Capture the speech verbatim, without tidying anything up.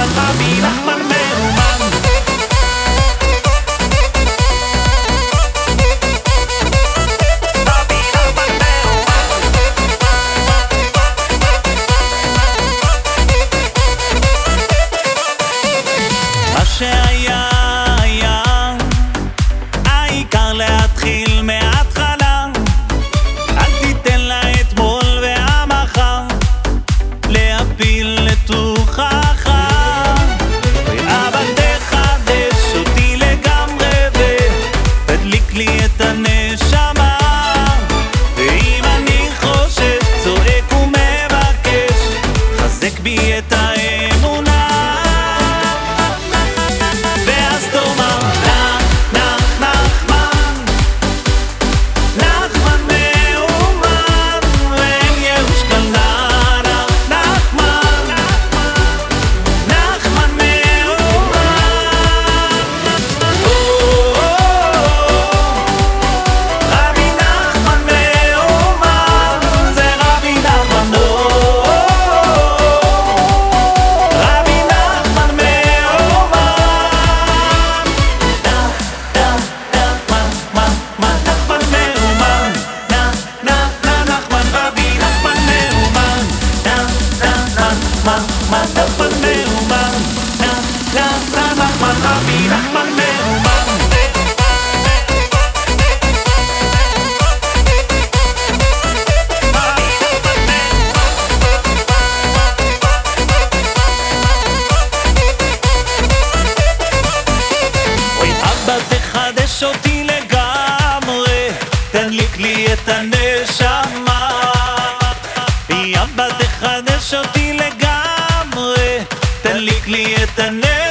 נחמן, רבי נחמן מאומן. מה שהיה היה, העיקר להתחיל מההתחלה. אל תיתן לה אתמול והמחר להפיל לתוכך, אבל תחדש אותי לגמרי ותדליק לי את הנשמה. ואם אני חושש, צועק ומבקש, חזק בי את האמונה. ואז תאמר נח, נח, נחמן, נחמן מאומן, ואין ייאוש כלל. נח, נחמן, נחמן מאומן. רבי נחמן מאומן, זה רבי נחמן. רבי נחמן מאומן. נחמן מאומן, נחמן, רבי נחמן מאומן. נחמן מאומן, נחמן, רבי נחמן מאומן. אוי אבא, תחדש אותי לגמרי, תדליק לי את הנשמה. אבא, תחדש אותי לגמרי, תדליק לי את הנשמה.